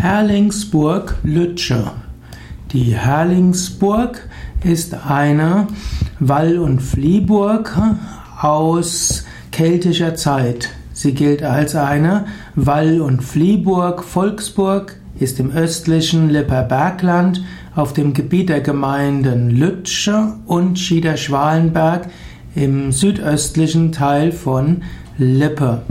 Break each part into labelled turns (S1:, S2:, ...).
S1: Herrlingsburg Lütche. Die Herrlingsburg ist eine Wall- und Fliehburg aus keltischer Zeit. Sie gilt als eine Wall- und Fliehburg, Volksburg, ist im östlichen Lipper Bergland auf dem Gebiet der Gemeinden Lütche und Schiederschwalenberg im südöstlichen Teil von Lippe.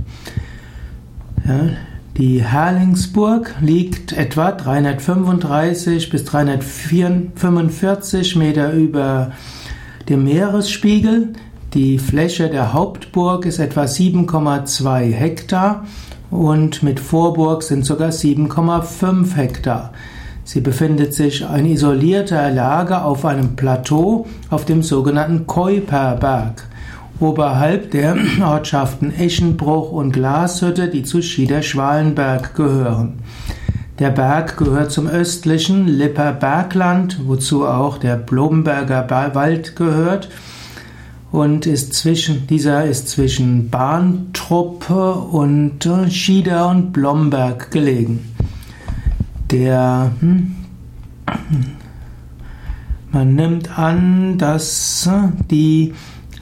S1: Die Herrlingsburg liegt etwa 335 bis 345 Meter über dem Meeresspiegel. Die Fläche der Hauptburg ist etwa 7,2 Hektar und mit Vorburg sind sogar 7,5 Hektar. Sie befindet sich in isolierter Lage auf einem Plateau auf dem sogenannten Keuperberg, oberhalb der Ortschaften Eschenbruch und Glashütte, die zu Schiederschwalenberg gehören. Der Berg gehört zum östlichen Lipper Bergland, wozu auch der Blomberger Wald gehört, und dieser ist zwischen Bahntruppe und Schieder und Blomberg gelegen. Man nimmt an, dass die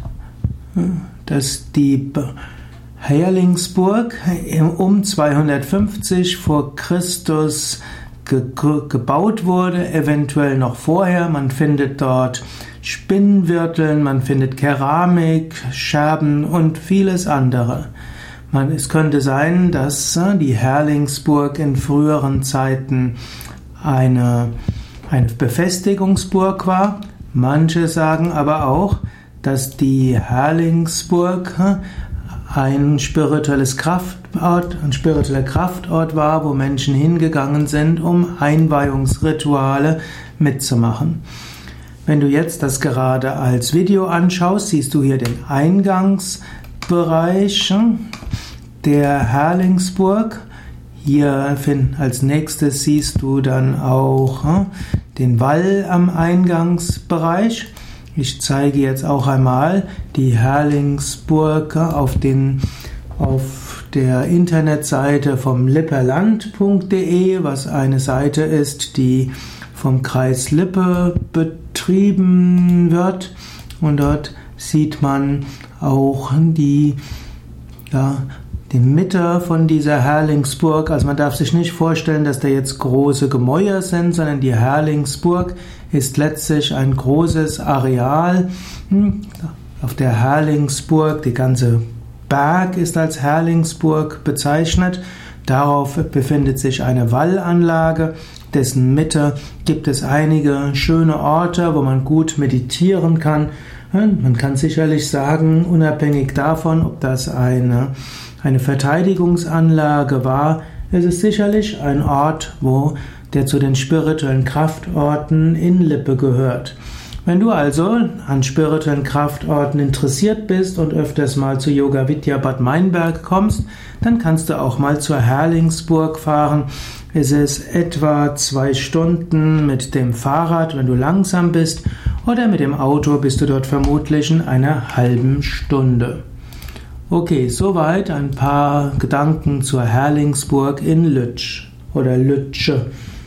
S1: Herrlingsburg um 250 vor Christus gebaut wurde, eventuell noch vorher. Man findet dort Spinnwirteln, man findet Keramik, Scherben und vieles andere. Es könnte sein, dass die Herrlingsburg in früheren Zeiten eine Befestigungsburg war. Manche sagen aber auch, dass die Herrlingsburg ein spiritueller Kraftort war, wo Menschen hingegangen sind, um Einweihungsrituale mitzumachen. Wenn du jetzt das gerade als Video anschaust, siehst du hier den Eingangsbereich der Herrlingsburg. Hier als nächstes siehst du dann auch den Wall am Eingangsbereich. Ich zeige jetzt auch einmal die Herrlingsburg auf der Internetseite vom lipperland.de, was eine Seite ist, die vom Kreis Lippe betrieben wird. Und dort sieht man auch die Mitte von dieser Herrlingsburg. Also man darf sich nicht vorstellen, dass da jetzt große Gemäuer sind, sondern die Herrlingsburg ist letztlich ein großes Areal. Auf der Herrlingsburg, die ganze Berg ist als Herrlingsburg bezeichnet. Darauf befindet sich eine Wallanlage, dessen Mitte gibt es einige schöne Orte, wo man gut meditieren kann. Man kann sicherlich sagen, unabhängig davon, ob das eine Verteidigungsanlage war, es ist sicherlich ein Ort, der zu den spirituellen Kraftorten in Lippe gehört. Wenn du also an spirituellen Kraftorten interessiert bist und öfters mal zu Yoga Vidya Bad Meinberg kommst, dann kannst du auch mal zur Herrlingsburg fahren. Es ist etwa 2 Stunden mit dem Fahrrad, wenn du langsam bist, oder mit dem Auto bist du dort vermutlich in einer halben Stunde. Okay, soweit ein paar Gedanken zur Herrlingsburg in Lütsch oder Lütche.